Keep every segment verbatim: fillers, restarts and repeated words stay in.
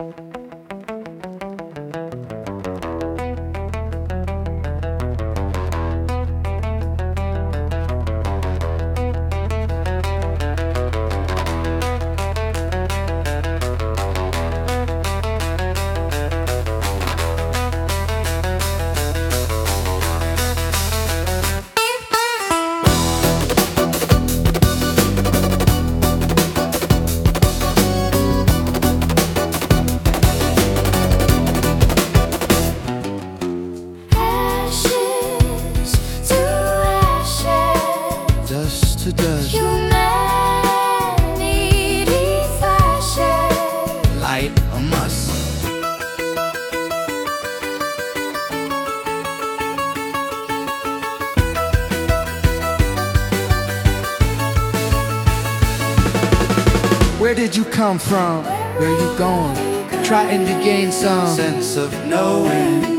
Dust to dust, humanity thrashes. light a must. Where did you come from? Where you going? Trying to gain some sense of knowing.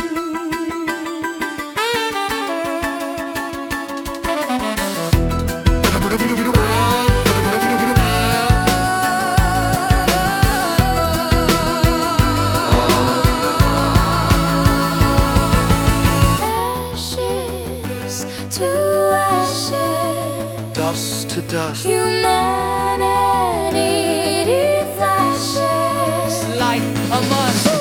Ashes to ashes, Dust to dust, humanity flashes. light a must.